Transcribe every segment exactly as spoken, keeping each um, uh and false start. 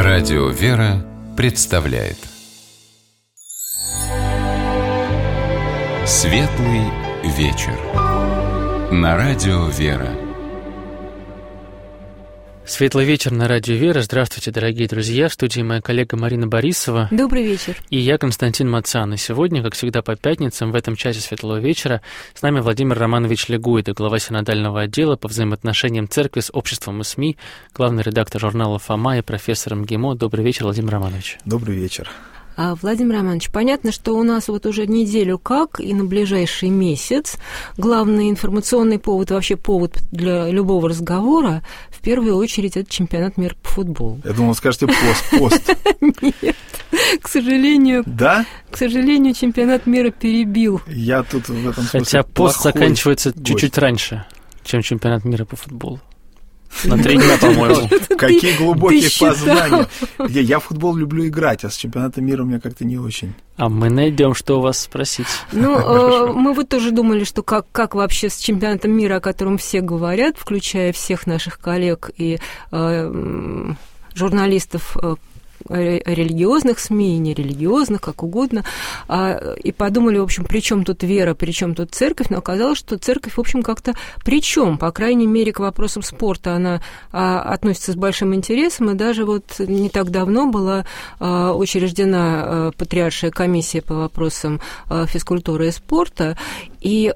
Радио «Вера» представляет Светлый вечер на Радио «Вера». Светлый вечер на Радио «Вера». Здравствуйте, дорогие друзья. В студии моя коллега Марина Борисова. Добрый вечер. И я, Константин Мацан. И сегодня, как всегда по пятницам, в этом часе Светлого вечера с нами Владимир Романович Легуйда, глава синодального отдела по взаимоотношениям церкви с обществом и СМИ, главный редактор журнала «Фома» и профессор МГИМО. Добрый вечер, Владимир Романович. Добрый вечер. Владимир Романович, понятно, что у нас вот уже неделю как и на ближайший месяц главный информационный повод, вообще повод для любого разговора, в первую очередь, это чемпионат мира по футболу. Я думал, скажете пост. пост. Нет, к сожалению, да? К сожалению, чемпионат мира перебил. Я тут в этом смысле Хотя пост заканчивается гость. чуть-чуть раньше, чем чемпионат мира по футболу. На три дня, по-моему. Какие глубокие познания. Я в футбол люблю играть, а с чемпионатом мира у меня как-то не очень. А мы найдем, что у вас спросить. Ну, мы вот тоже думали, что как, как вообще с чемпионатом мира, о котором все говорят, включая всех наших коллег и э, журналистов, э, религиозных СМИ, нерелигиозных, как угодно, и подумали, в общем, при чем тут вера, при чем тут церковь, но оказалось, что церковь, в общем, как-то при чем, по крайней мере, к вопросам спорта она относится с большим интересом, и даже вот не так давно была учреждена Патриаршая комиссия по вопросам физкультуры и спорта, и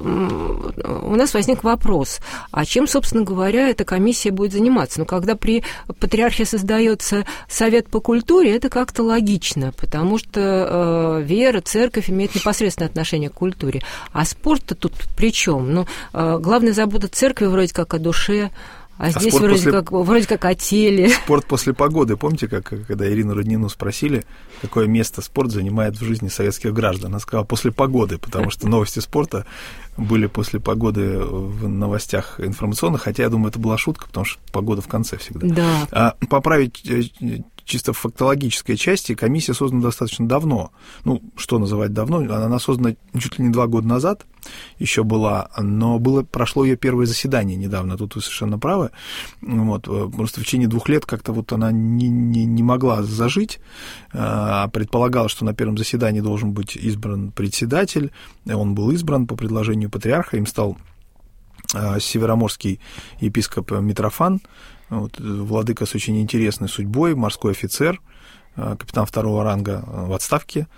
у нас возник вопрос, а чем, собственно говоря, эта комиссия будет заниматься? Ну, когда при Патриархии создается Совет по культуре, это как-то логично, потому что э, вера, церковь имеет непосредственное отношение к культуре. А спорт-то тут при чем? Ну, э, главная забота церкви вроде как о душе, а, а здесь вроде, после... как, вроде как о теле. Спорт после погоды. Помните, как когда Ирину Роднину спросили, какое место спорт занимает в жизни советских граждан? Она сказала, после погоды, потому что новости спорта были после погоды в новостях информационных, хотя, я думаю, это была шутка, потому что погода в конце всегда. Да. А поправить чисто в фактологической части, комиссия создана достаточно давно. Ну, что называть давно? Она создана чуть ли не два года назад, еще была, но было, прошло ее первое заседание недавно, тут вы совершенно правы. Вот, просто в течение двух лет как-то вот она не, не, не могла зажить. Предполагалось, что на первом заседании должен быть избран председатель. Он был избран по предложению патриарха, им стал североморский епископ Митрофан, вот, владыка с очень интересной судьбой, морской офицер, капитан второго ранга в отставке,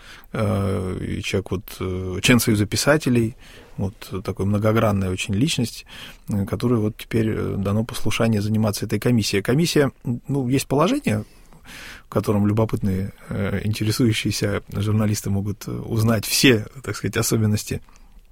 и человек, вот, член Союза писателей, вот такой многогранная очень личность, которой вот теперь дано послушание заниматься этой комиссией. Комиссия, ну, есть положение, в котором любопытные, интересующиеся журналисты могут узнать все, так сказать, особенности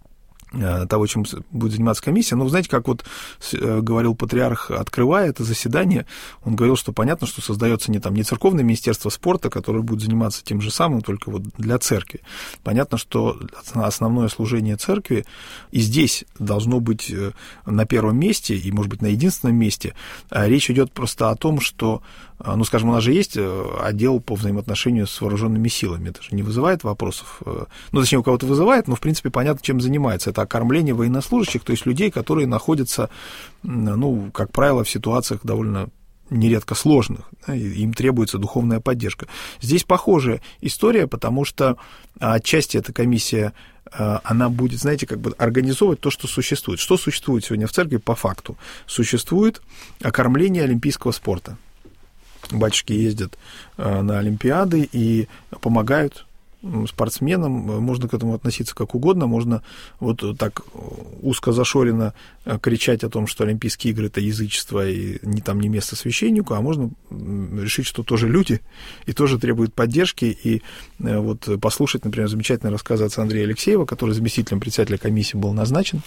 того, чем будет заниматься комиссия. Но вы знаете, как вот говорил патриарх, открывая это заседание, он говорил, что понятно, что создается не, там, не церковное министерство спорта, которое будет заниматься тем же самым, только вот для церкви. Понятно, что основное служение церкви и здесь должно быть на первом месте, и, может быть, на единственном месте. Речь идет просто о том, что, ну, скажем, у нас же есть отдел по взаимоотношению с вооруженными силами. Это же не вызывает вопросов. Ну, точнее, у кого-то вызывает, но, в принципе, понятно, чем занимается. Это окормление военнослужащих, то есть людей, которые находятся, ну, как правило, в ситуациях довольно нередко сложных, да, и им требуется духовная поддержка. Здесь похожая история, потому что отчасти эта комиссия, она будет, знаете, как бы организовывать то, что существует. Что существует сегодня в церкви по факту? Существует окормление олимпийского спорта. Батюшки ездят на олимпиады и помогают спортсменам, можно к этому относиться как угодно, можно вот так узко зашоренно кричать о том, что Олимпийские игры — это язычество и не там не место священнику, а можно решить, что тоже люди и тоже требуют поддержки, и вот послушать, например, замечательный рассказ отца Андрея Алексеева, который заместителем председателя комиссии был назначен,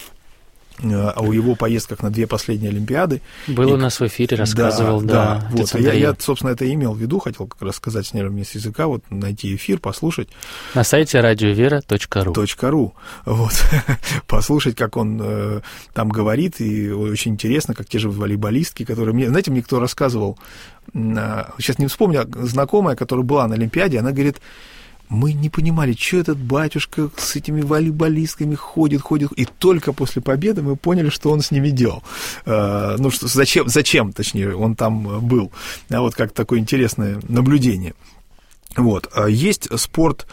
о его поездках на две последние Олимпиады. Был и... у нас в эфире, рассказывал, да. Да, да. Вот. Я, я, собственно, это имел в виду, хотел как раз сказать с нервным с языка, вот найти эфир, послушать. На сайте радиовера точка ру. .ру. Вот. Послушать, как он э, там говорит, и очень интересно, как те же волейболистки, которые мне... Знаете, мне кто рассказывал, э, сейчас не вспомню, знакомая, которая была на Олимпиаде, она говорит, мы не понимали, что этот батюшка с этими волейболистками ходит, ходит, и только после победы мы поняли, что он с ними делал. Ну, что, зачем, зачем, точнее, он там был. Вот как такое интересное наблюдение. Вот. Есть спорт,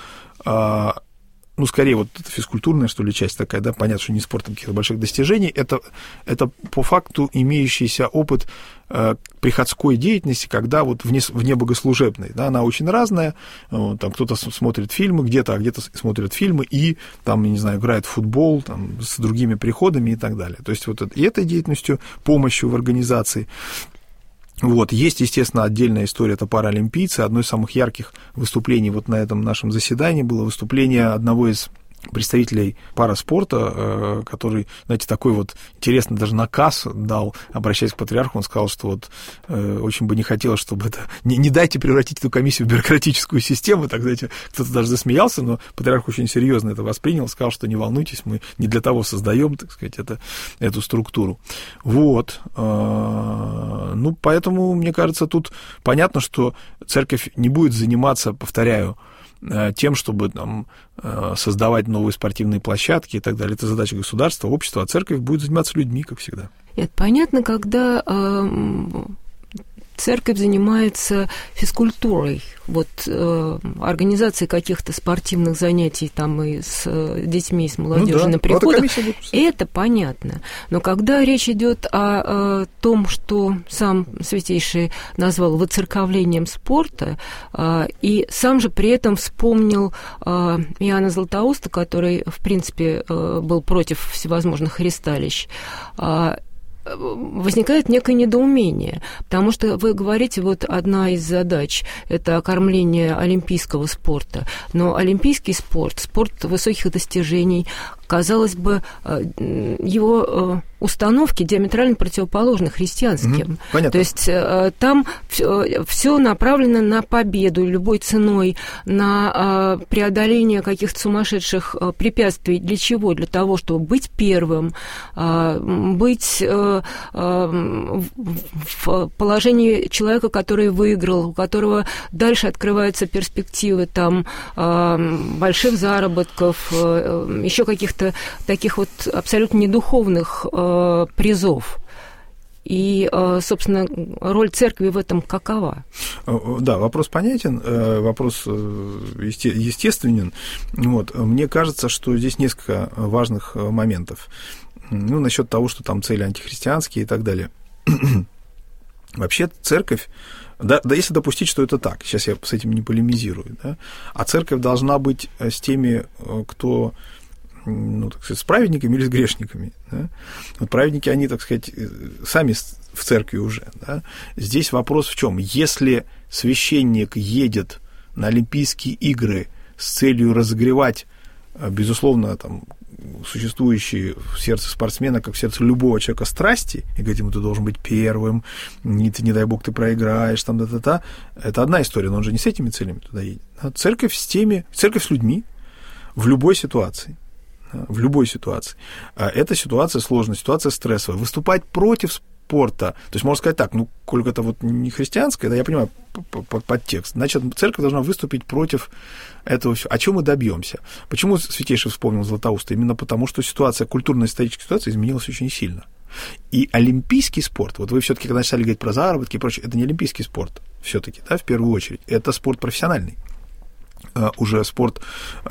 ну, скорее, вот физкультурная, что ли, часть такая, да, понятно, что не спортом каких-то больших достижений, это, это по факту имеющийся опыт э, приходской деятельности, когда вот вне, вне богослужебной, да, она очень разная, вот, там кто-то смотрит фильмы где-то, а где-то смотрит фильмы и, там, не знаю, играет в футбол, там, с другими приходами и так далее. То есть вот и этой деятельностью, помощью в организации. Вот. Есть, естественно, отдельная история, это паралимпийцы. Одно из самых ярких выступлений вот на этом нашем заседании было выступление одного из представителей параспорта, который, знаете, такой вот интересный даже наказ дал, обращаясь к патриарху, он сказал, что вот э, очень бы не хотелось, чтобы это... Не, не дайте превратить эту комиссию в бюрократическую систему, так, знаете, кто-то даже засмеялся, но патриарх очень серьезно это воспринял, сказал, что не волнуйтесь, мы не для того создаем, так сказать, это, эту структуру. Вот. Ну, поэтому, мне кажется, тут понятно, что церковь не будет заниматься, повторяю, тем, чтобы там, создавать новые спортивные площадки и так далее. Это задача государства, общества, а церковь будет заниматься людьми, как всегда. Это понятно, когда э, церковь занимается физкультурой, вот э, организацией каких-то спортивных занятий там и с э, детьми, и с молодежью, ну, да, на приходах, это понятно. Но когда речь идет о, о том, что сам Святейший назвал воцерковлением спорта, э, и сам же при этом вспомнил э, Иоанна Златоуста, который, в принципе, э, был против всевозможных ристалищ, э, возникает некое недоумение, потому что вы говорите, вот одна из задач – это окормление олимпийского спорта, но олимпийский спорт, спорт высоких достижений, казалось бы, его установки диаметрально противоположны христианским. Понятно. То есть там все направлено на победу любой ценой, на преодоление каких-то сумасшедших препятствий. Для чего? Для того, чтобы быть первым, быть в положении человека, который выиграл, у которого дальше открываются перспективы там больших заработков, еще каких-то таких вот абсолютно недуховных э, призов. И, э, собственно, роль церкви в этом какова? Да, вопрос понятен, вопрос естественен. Вот. Мне кажется, что здесь несколько важных моментов. Ну, насчет того, что там цели антихристианские и так далее. Вообще церковь, да, да, если допустить, что это так, сейчас я с этим не полемизирую, да, а церковь должна быть с теми, кто... ну, так сказать, с праведниками или с грешниками. Да? Вот праведники, они, так сказать, сами в церкви уже. Да? Здесь вопрос в чем? Если священник едет на Олимпийские игры с целью разогревать, безусловно, там, существующие в сердце спортсмена, как в сердце любого человека, страсти, и говорить ему, ты должен быть первым, не, ты, не дай бог, ты проиграешь, там, да-да-да, это одна история, но он же не с этими целями туда едет. Да? Церковь с теми, церковь с людьми в любой ситуации. В любой ситуации. Эта ситуация сложная, ситуация стрессовая. Выступать против спорта, то есть можно сказать так, ну, сколько это вот не христианское, да, я понимаю подтекст, значит, церковь должна выступить против этого всего. О чем мы добьемся? Почему Святейший вспомнил Златоуста? Именно потому, что ситуация, культурно-историческая ситуация изменилась очень сильно. И олимпийский спорт, вот вы все-таки, когда начали говорить про заработки и прочее, это не олимпийский спорт все-таки, да, в первую очередь, это спорт профессиональный. Уже спорт, ну,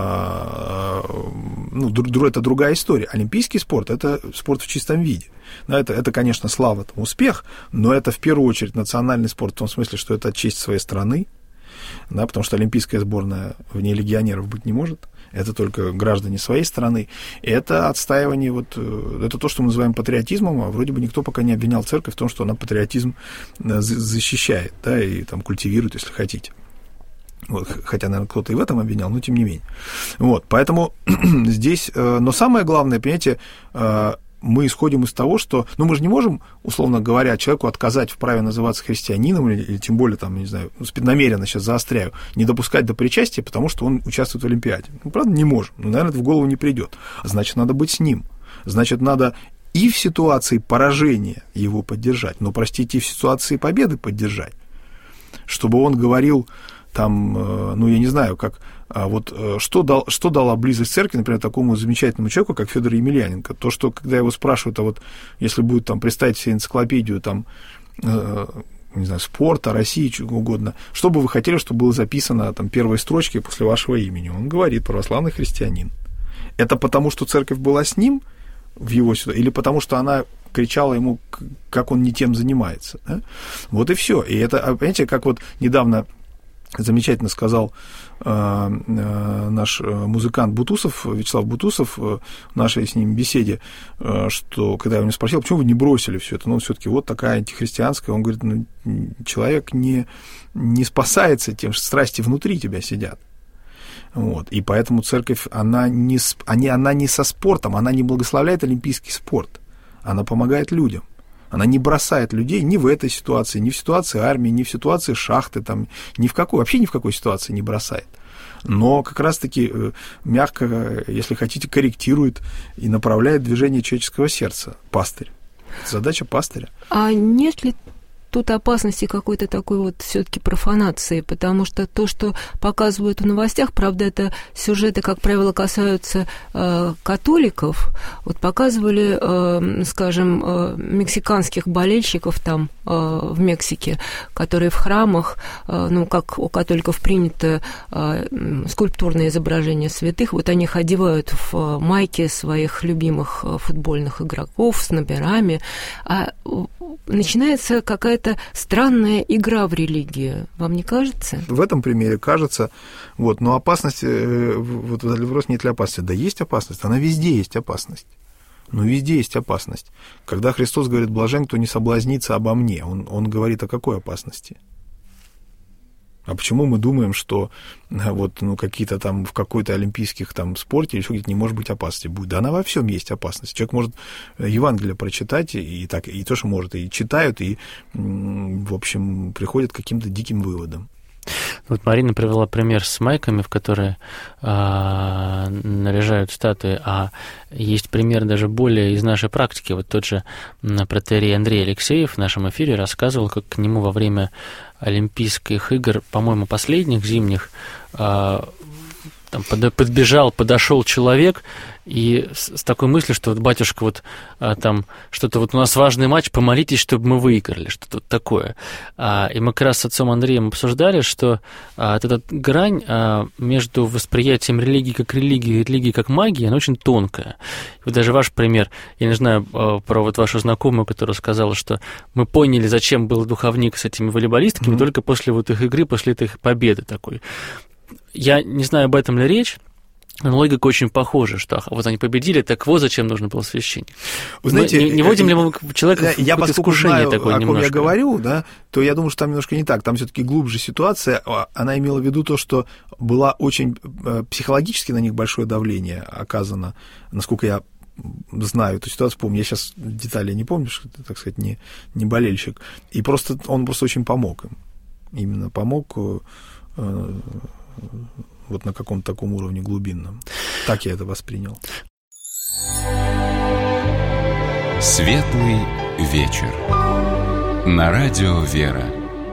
это другая история. Олимпийский спорт – это спорт в чистом виде. Это, это, конечно, слава, там, успех, но это в первую очередь национальный спорт в том смысле, что это честь своей страны, да, потому что олимпийская сборная вне легионеров быть не может. Это только граждане своей страны. И это отстаивание, вот, это то, что мы называем патриотизмом, а вроде бы никто пока не обвинял церковь в том, что она патриотизм защищает, да, и там, культивирует, если хотите. Вот, хотя, наверное, кто-то и в этом обвинял, но тем не менее. Вот, поэтому здесь... Но самое главное, понимаете, мы исходим из того, что... Ну, мы же не можем, условно говоря, человеку отказать в праве называться христианином, или, или тем более, там, не знаю, намеренно сейчас заостряю, не допускать до причастия, потому что он участвует в Олимпиаде. Ну, правда, не можем. Ну, наверное, это в голову не придет. Значит, надо быть с ним. Значит, надо и в ситуации поражения его поддержать, но, простите, и в ситуации победы поддержать. Чтобы он говорил... там, ну, я не знаю, как, вот что, дал, что дала близость церкви, например, такому замечательному человеку, как Федор Емельяненко. То, что, когда его спрашивают, а вот если будет там представить себе энциклопедию, там, не знаю, спорта, России, чего угодно, что бы вы хотели, чтобы было записано там первой строчки после вашего имени? Он говорит: православный христианин. Это потому, что церковь была с ним в его ситуации, или потому, что она кричала ему, как он не тем занимается? Да? Вот и все. И это, понимаете, как вот недавно замечательно сказал э, э, наш музыкант Бутусов, Вячеслав Бутусов, э, в нашей с ним беседе, э, что когда я у него спросил, почему вы не бросили все это, ну, все-таки вот такая антихристианская, он говорит, ну, человек не, не спасается тем, что страсти внутри тебя сидят. Вот. И поэтому церковь, она не, она не со спортом, она не благословляет олимпийский спорт, она помогает людям. Она не бросает людей ни в этой ситуации, ни в ситуации армии, ни в ситуации шахты, там, ни в какой, вообще ни в какой ситуации не бросает. Но как раз-таки мягко, если хотите, корректирует и направляет движение человеческого сердца пастырь. Это задача пастыря. А нет ли тут опасности какой-то такой вот все-таки профанации, потому что то, что показывают в новостях, правда, это сюжеты, как правило, касаются э, католиков. Вот показывали, э, скажем, э, мексиканских болельщиков там э, в Мексике, которые в храмах, э, ну, как у католиков принято, э, скульптурное изображение святых, вот они их одевают в э, майки своих любимых э, футбольных игроков с номерами, а э, начинается какая-то это странная игра в религию. Вам не кажется? В этом примере кажется. Вот, но опасность, вот вопрос, нет ли опасности? Да есть опасность, она везде есть опасность. Но везде есть опасность. Когда Христос говорит: блажен, кто не соблазнится обо мне, он, он говорит о какой опасности? А почему мы думаем, что вот, ну, какие-то там в какой-то олимпийских там спорте или еще где-то не может быть опасности? Будет. Да она во всем есть опасность. Человек может Евангелие прочитать, и, так, и то, что может, и читают, и, в общем, приходят к каким-то диким выводам. Вот Марина привела пример с майками, в которые а, наряжают статуи, а есть пример даже более из нашей практики. Вот тот же протоиерей Андрей Алексеев в нашем эфире рассказывал, как к нему во время Олимпийских игр, по-моему, последних зимних, а, там подбежал, подошел человек, и с, с такой мыслью, что вот, батюшка, вот а, там что-то, вот у нас важный матч, помолитесь, чтобы мы выиграли, что-то вот такое. А, и мы как раз с отцом Андреем обсуждали, что а, вот эта грань а, между восприятием религии как религии и религии как магии, она очень тонкая. И вот даже ваш пример, я не знаю а, про вот вашу знакомую, которая сказала, что мы поняли, зачем был духовник с этими волейболистками, mm-hmm. только после вот их игры, после этой победы такой. Я не знаю, об этом ли речь, но логика очень похожа, что вот они победили, так вот зачем нужно было священник. Вы знаете, не, не вводим ли мы человека я, в искушение знаю, такое о немножко? Я говорю, да, то я думаю, что там немножко не так. Там все-таки глубже ситуация. Она имела в виду то, что было очень психологически на них большое давление оказано, насколько я знаю эту ситуацию, помню. Я сейчас детали не помню, что это, так сказать, не, не болельщик. И просто он просто очень помог им. Именно помог вот на каком-то таком уровне глубинном. Так я это воспринял. Светлый вечер. На радио «Вера».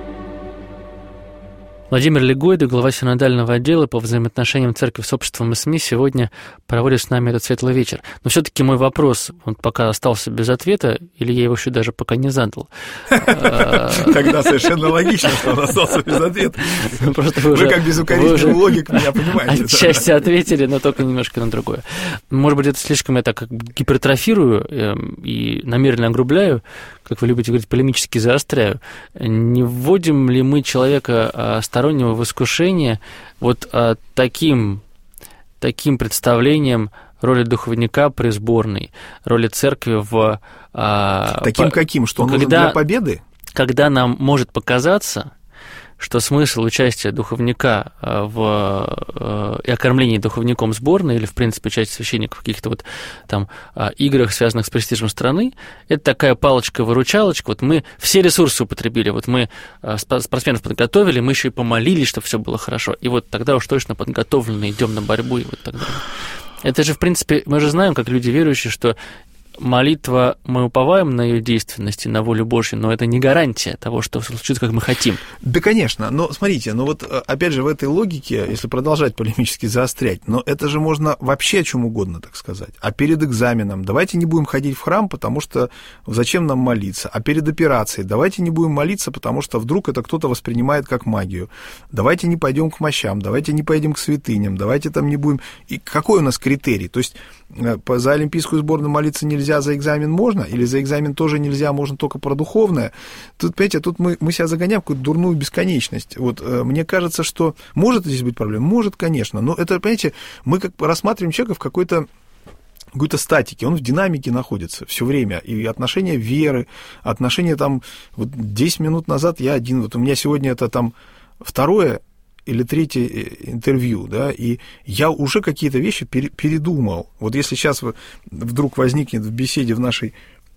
Владимир Легойда, глава синодального отдела по взаимоотношениям церкви с обществом и СМИ, сегодня проводит с нами этот светлый вечер. Но все-таки мой вопрос, он пока остался без ответа, или я его еще даже пока не задал. Тогда совершенно логично, что он остался без ответа. Вы как безукоризненный логик меня понимаете. Отчасти ответили, но только немножко на другое. Может быть, это слишком я так как гипертрофирую и намеренно огрубляю, как вы любите говорить, полемически заостряю. Не вводим ли мы человека стороннего в искушение вот таким, таким представлением роли духовника при сборной, роли церкви в... Таким по, каким? Что он когда, нужен для победы? Когда нам может показаться, что смысл участия духовника в и окормлении духовником сборной или, в принципе, участие священников в каких-то вот там играх, связанных с престижем страны, это такая палочка-выручалочка. Вот мы все ресурсы употребили, вот мы спортсменов подготовили, мы еще и помолились, чтобы все было хорошо. И вот тогда уж точно подготовлены идем на борьбу и вот так далее. Это же, в принципе, мы же знаем, как люди верующие, что молитва, мы уповаем на ее действенность и на волю Божью, но это не гарантия того, что случится, как мы хотим. Да, конечно, но смотрите, ну вот опять же в этой логике, если продолжать полемически заострять, но это же можно вообще о чем угодно, так сказать. А перед экзаменом давайте не будем ходить в храм, потому что зачем нам молиться? А перед операцией давайте не будем молиться, потому что вдруг это кто-то воспринимает как магию. Давайте не пойдем к мощам, давайте не пойдем к святыням, давайте там не будем... И какой у нас критерий? То есть за олимпийскую сборную молиться нельзя, за экзамен можно, или за экзамен тоже нельзя, можно только про духовное. Тут, понимаете, тут мы, мы себя загоняем в какую-то дурную бесконечность. Вот, мне кажется, что может здесь быть проблема? Может, конечно, но это, понимаете, мы как рассматриваем человека в какой-то какой-то статике, он в динамике находится все время, и отношения веры, отношения там, вот десять минут назад я один, вот у меня сегодня это там второе или третье интервью, да, и я уже какие-то вещи передумал. Вот если сейчас вдруг возникнет в беседе в нашей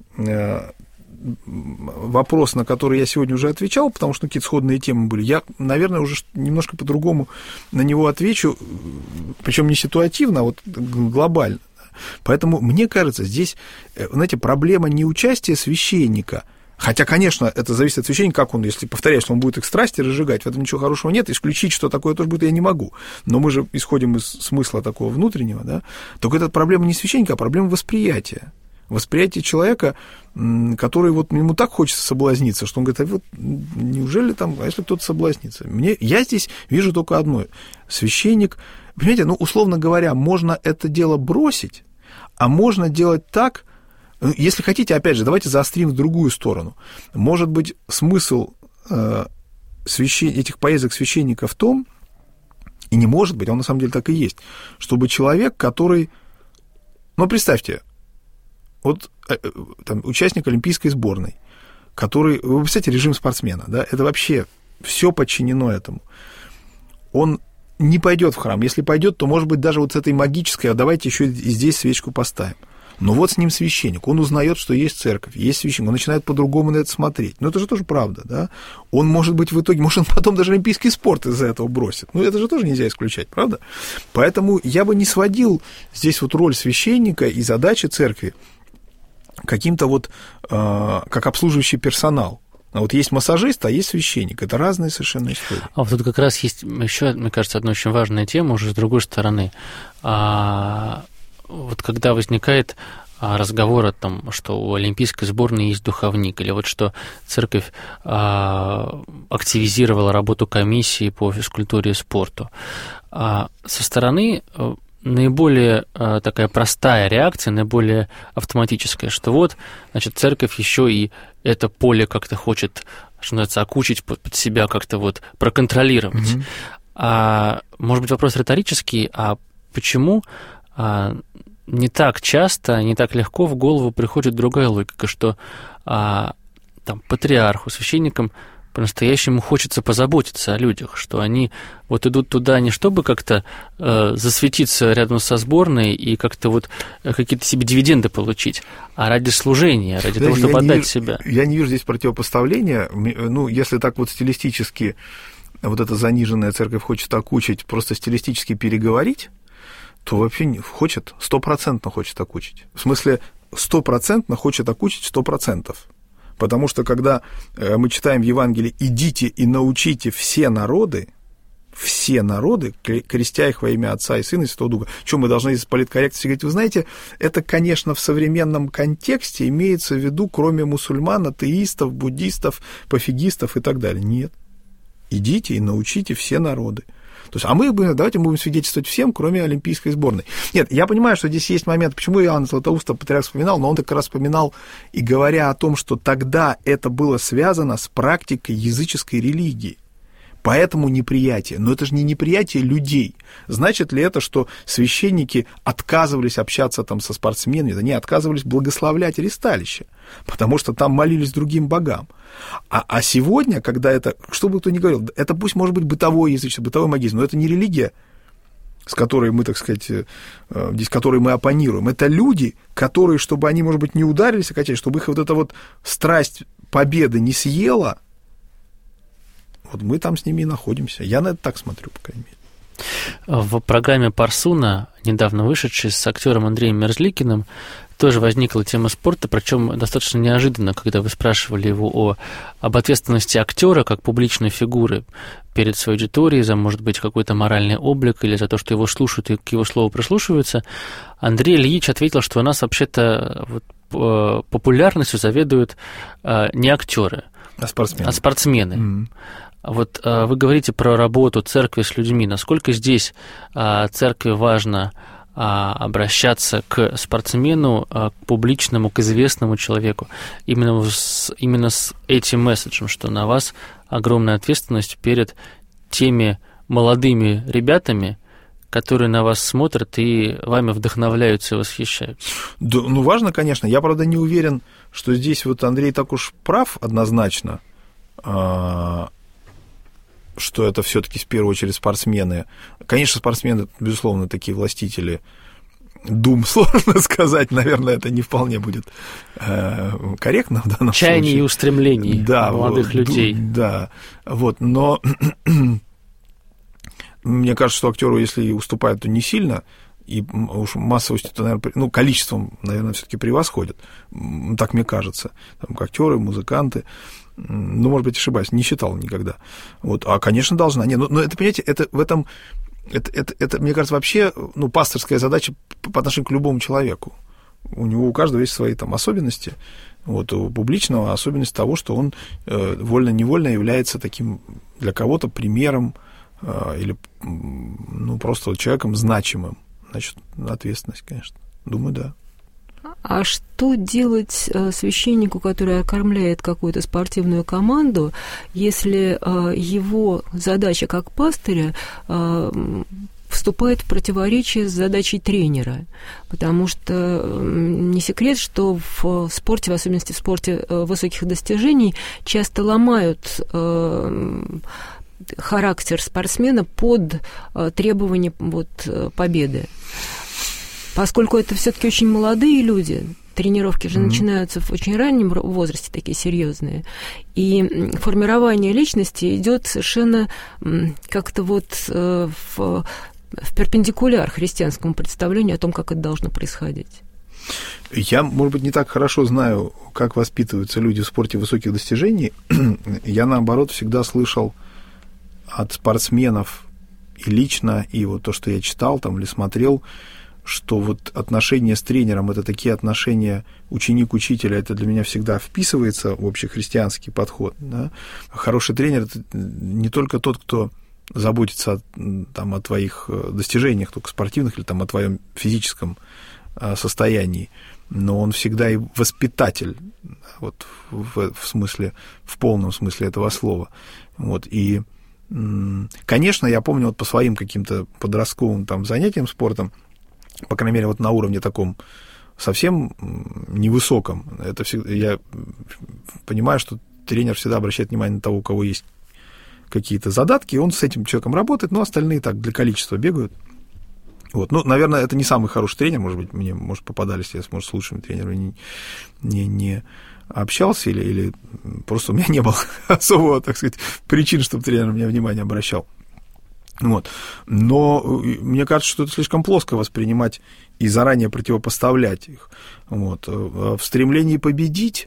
вопрос, на который я сегодня уже отвечал, потому что ну, какие-то сходные темы были, я, наверное, уже немножко по-другому на него отвечу, причем не ситуативно, а вот глобально. Поэтому, мне кажется, здесь, знаете, проблема не участия священника. Хотя, конечно, это зависит от священника, как он, если, повторяю, что он будет их страсти разжигать, в этом ничего хорошего нет, исключить, что такое тоже будет, я не могу. Но мы же исходим из смысла такого внутреннего, да, только это проблема не священника, а проблема восприятия. Восприятие человека, который вот ему так хочется соблазниться, что он говорит, а вот неужели там, а если кто-то соблазнится? Мне, я здесь вижу только одно. Священник, понимаете, ну, условно говоря, можно это дело бросить, а можно делать так. Если хотите, опять же, давайте заострим в другую сторону. Может быть, смысл э, священ... этих поездок священника в том, и не может быть, он на самом деле так и есть, чтобы человек, который... Ну, представьте, вот э, там, участник олимпийской сборной, который... Вы представляете, режим спортсмена, да, это вообще все подчинено этому. Он не пойдет в храм. Если пойдет, то, может быть, даже вот с этой магической, а давайте еще и здесь свечку поставим. Но вот с ним священник, он узнает, что есть церковь, есть священник, он начинает по-другому на это смотреть. Но это же тоже правда, да? Он, может быть, в итоге, может, он потом даже олимпийский спорт из-за этого бросит. Ну, это же тоже нельзя исключать, правда? Поэтому я бы не сводил здесь вот роль священника и задачи церкви каким-то вот, э, как обслуживающий персонал. А вот есть массажист, а есть священник. Это разные совершенно истории. А вот тут как раз есть еще, мне кажется, одна очень важная тема уже с другой стороны. А... Вот когда возникает разговор о том, что у олимпийской сборной есть духовник, или вот что церковь а, активизировала работу комиссии по физкультуре и спорту, а, со стороны наиболее а, такая простая реакция, наиболее автоматическая, что вот, значит, церковь еще и это поле как-то хочет, что называется, окучить под, под себя, как-то вот проконтролировать. Mm-hmm. А, может быть, вопрос риторический, а почему... А, не так часто, не так легко в голову приходит другая логика, что а, там, патриарху, священникам по-настоящему хочется позаботиться о людях, что они вот идут туда не чтобы как-то э, засветиться рядом со сборной и как-то вот какие-то себе дивиденды получить, а ради служения, ради да, того, чтобы отдать вижу, себя. Я не вижу здесь противопоставления. Ну, если так вот стилистически вот эта заниженная церковь хочет окучить, просто стилистически переговорить, то вообще не хочет, стопроцентно хочет окучить. В смысле, стопроцентно хочет окучить сто процентов. Потому что, когда мы читаем в Евангелии «идите и научите все народы», все народы, крестя их во имя Отца и Сына и Святого Духа, что мы должны из политкорректности говорить? Вы знаете, это, конечно, в современном контексте имеется в виду, кроме мусульман, атеистов, буддистов, пофигистов и так далее. Нет. Идите и научите все народы. То есть, а мы давайте мы будем свидетельствовать всем, кроме олимпийской сборной. Нет, я понимаю, что здесь есть момент, почему Иоанн Златоуст патриарх вспоминал, но он так раз вспоминал и говоря о том, что тогда это было связано с практикой языческой религии. Поэтому неприятие. Но это же не неприятие людей. Значит ли это, что священники отказывались общаться там со спортсменами? Да не, отказывались благословлять ристалище, потому что там молились другим богам. А, а сегодня, когда это, что бы кто ни говорил, это пусть может быть бытовое язычество, бытовой магизм, но это не религия, с которой мы, так сказать, здесь, которой мы оппонируем. Это люди, которые, чтобы они, может быть, не ударились окончательно, чтобы их вот эта вот страсть победы не съела, вот мы там с ними и находимся. Я на это так смотрю, по крайней мере. В программе «Парсуна», недавно вышедшей, с актером Андреем Мерзликиным, тоже возникла тема спорта, причем достаточно неожиданно, когда вы спрашивали его о, об ответственности актера как публичной фигуры перед своей аудиторией за, может быть, какой-то моральный облик или за то, что его слушают и к его слову прислушиваются. Андрей Ильич ответил, что у нас вообще-то вот, популярностью заведуют не актеры, а спортсмены. А спортсмены. Mm-hmm. Вот вы говорите про работу церкви с людьми. Насколько здесь церкви важно обращаться к спортсмену, к публичному, к известному человеку, именно с, именно с этим месседжем, что на вас огромная ответственность перед теми молодыми ребятами, которые на вас смотрят и вами вдохновляются и восхищаются? Да, ну, важно, конечно. Я, правда, не уверен, что здесь вот Андрей так уж прав однозначно, что это все-таки в первую очередь спортсмены. Конечно, спортсмены, безусловно, такие властители дум, сложно сказать, наверное, это не вполне будет э, корректно в данном Чаяний случае. Чаяний и устремлений да, молодых вот, людей. Да, вот, но мне кажется, что актеру, если и уступает, то не сильно, и уж массовостью, наверное, ну, количеством, наверное, все-таки превосходит, так мне кажется, там, актеры, музыканты. Ну, может быть, ошибаюсь, не считал никогда. Вот. А, конечно, должна. Не, ну, но это, понимаете, это в этом, это, это, это, мне кажется, вообще, ну, пасторская задача по отношению к любому человеку. У него у каждого есть свои там особенности. Вот, у публичного особенность того, что он э, вольно-невольно является таким для кого-то примером э, или, ну, просто человеком значимым. Значит, ответственность, конечно. Думаю, да. А что делать священнику, который окормляет какую-то спортивную команду, если его задача как пастыря вступает в противоречие с задачей тренера? Потому что не секрет, что в спорте, в особенности в спорте высоких достижений, часто ломают характер спортсмена под требования вот, победы. Поскольку это все-таки очень молодые люди, тренировки же mm-hmm. начинаются в очень раннем возрасте, такие серьезные, и формирование личности идет совершенно как-то вот в, в перпендикуляр христианскому представлению о том, как это должно происходить. Я, может быть, не так хорошо знаю, как воспитываются люди в спорте высоких достижений. Я, наоборот, всегда слышал от спортсменов и лично, и вот то, что я читал там или смотрел, что вот отношения с тренером – это такие отношения ученик-учителя, это для меня всегда вписывается в общехристианский подход. Да? Хороший тренер – это не только тот, кто заботится там, о твоих достижениях, только спортивных, или там, о твоем физическом состоянии, но он всегда и воспитатель, вот, в, в смысле, в полном смысле этого слова. Вот, и, конечно, я помню вот по своим каким-то подростковым там, занятиям спортом, по крайней мере, вот на уровне таком совсем невысоком, это всегда, я понимаю, что тренер всегда обращает внимание на того, у кого есть какие-то задатки, и он с этим человеком работает, но остальные так для количества бегают. Вот. Ну, наверное, это не самый хороший тренер, может быть, мне, может, попадались, я, может, с лучшими тренерами не, не, не общался, или, или просто у меня не было особого, так сказать, причин, чтобы тренер на меня внимание обращал. Вот. Но мне кажется, что это слишком плоско воспринимать и заранее противопоставлять их. Вот. В стремлении победить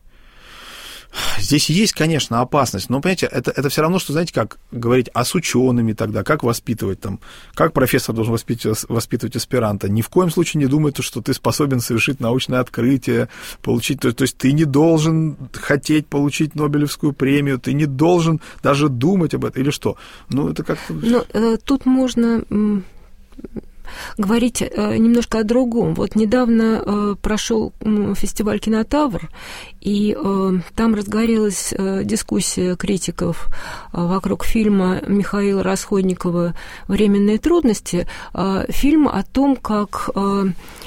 здесь есть, конечно, опасность, но, понимаете, это, это все равно, что, знаете, как говорить, а с учеными тогда, как воспитывать там, как профессор должен воспитывать, воспитывать аспиранта. Ни в коем случае не думай, что ты способен совершить научное открытие, получить, то, то есть ты не должен хотеть получить Нобелевскую премию, ты не должен даже думать об этом, или что? Ну, это как-то... Но э, тут можно... говорить немножко о другом. Вот недавно э, прошел фестиваль «Кинотавр», и э, там разгорелась э, дискуссия критиков э, вокруг фильма Михаила Расходникова «Временные трудности». Э, фильм о том, как э,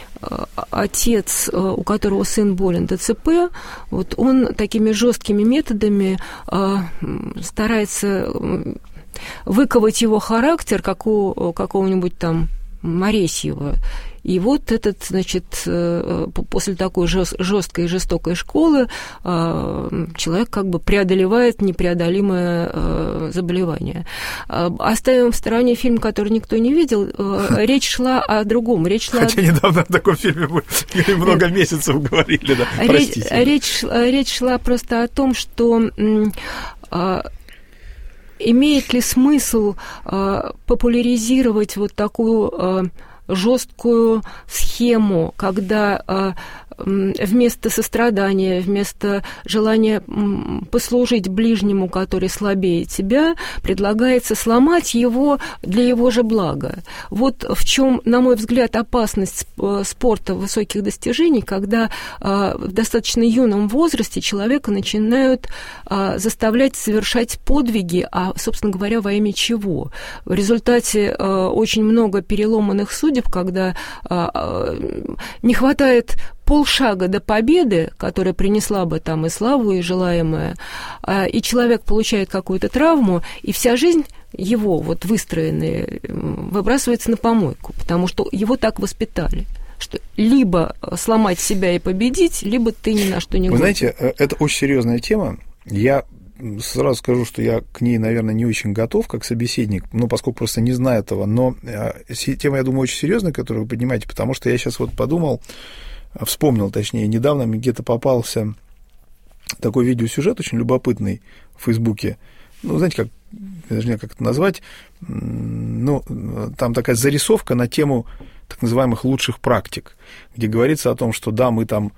отец, э, у которого сын болен ДЦП, вот он такими жесткими методами э, старается выковать его характер, как у какого-нибудь там Моресьева. И вот этот, значит, после такой жесткой и жестокой школы человек как бы преодолевает непреодолимое заболевание. Оставим в стороне фильм, который никто не видел. Речь шла о другом. Речь шла Хотя о... недавно о таком фильме мы много месяцев говорили, да. Простите. Речь, речь шла просто о том, что имеет ли смысл популяризировать вот такую жесткую схему, когда вместо сострадания, вместо желания послужить ближнему, который слабее тебя, предлагается сломать его для его же блага. Вот в чем, на мой взгляд, опасность спорта высоких достижений, когда в достаточно юном возрасте человека начинают заставлять совершать подвиги, а, собственно говоря, во имя чего? В результате очень много переломанных судеб, когда не хватает полшага до победы, которая принесла бы там и славу, и желаемое, и человек получает какую-то травму, и вся жизнь его, вот выстроенная, выбрасывается на помойку, потому что его так воспитали, что либо сломать себя и победить, либо ты ни на что не годен. Вы знаете, это очень серьезная тема. Я сразу скажу, что я к ней, наверное, не очень готов как собеседник, ну, поскольку просто не знаю этого, но тема, я думаю, очень серьезная, которую вы поднимаете, потому что я сейчас вот подумал, вспомнил, точнее, недавно мне где-то попался такой видеосюжет очень любопытный в Фейсбуке. Ну, знаете, как, я даже не знаю, как это назвать, ну, там такая зарисовка на тему так называемых лучших практик, где говорится о том, что да, мы там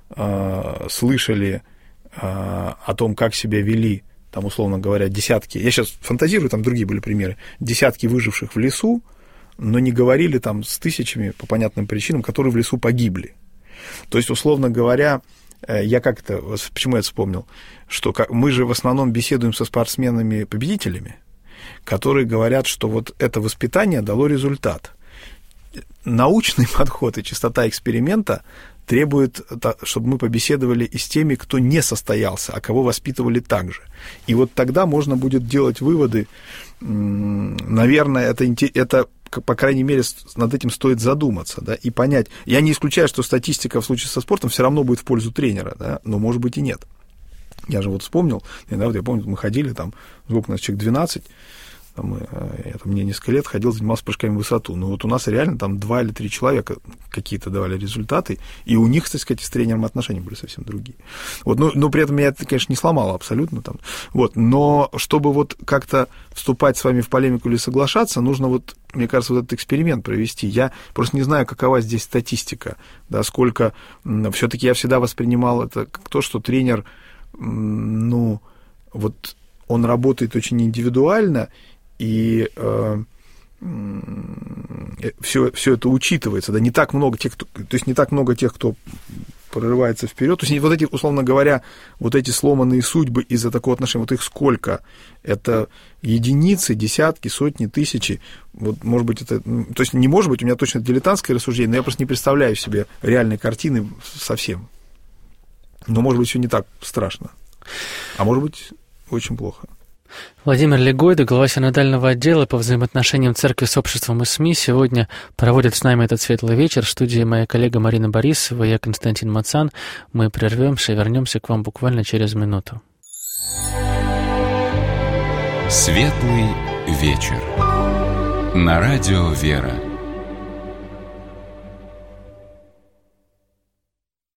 э, слышали э, о том, как себя вели, там, условно говоря, десятки, я сейчас фантазирую, там другие были примеры, десятки выживших в лесу, но не говорили там с тысячами, по понятным причинам, которые в лесу погибли. То есть, условно говоря, я как-то, почему я вспомнил, что мы же в основном беседуем со спортсменами-победителями, которые говорят, что вот это воспитание дало результат. Научный подход и чистота эксперимента требует, чтобы мы побеседовали и с теми, кто не состоялся, а кого воспитывали так же. И вот тогда можно будет делать выводы. Наверное, это, это по крайней мере, над этим стоит задуматься, да, и понять. Я не исключаю, что статистика в случае со спортом все равно будет в пользу тренера, да, но, может быть, и нет. Я же вот вспомнил, да, вот я помню, мы ходили там, сколько у нас, человек двенадцать, там, я там мне несколько лет ходил, занимался прыжками в высоту. Но вот у нас реально там два или три человека какие-то давали результаты, и у них, так сказать, с тренером отношения были совсем другие. Вот, но, но при этом меня это, конечно, не сломало абсолютно. Там, вот, но чтобы вот как-то вступать с вами в полемику или соглашаться, нужно вот, мне кажется, вот этот эксперимент провести. Я просто не знаю, какова здесь статистика, да, сколько... Все-таки я всегда воспринимал это как то, что тренер, ну, вот он работает очень индивидуально, и э, все, все это учитывается, да, не так много тех, кто, то есть не так много тех, кто прорывается вперед, то есть вот эти, условно говоря, вот эти сломанные судьбы из-за такого отношения, вот их сколько? Это единицы, десятки, сотни, тысячи, вот, может быть, это, то есть не может быть, у меня точно дилетантское рассуждение, но я просто не представляю себе реальной картины совсем, но, может быть, все не так страшно, а может быть, очень плохо. Владимир Легойда, глава синодального отдела по взаимоотношениям церкви с обществом и СМИ, сегодня проводит с нами этот светлый вечер. В студии моя коллега Марина Борисова, я Константин Мацан. Мы прервемся и вернемся к вам буквально через минуту. Светлый вечер. На радио «Вера».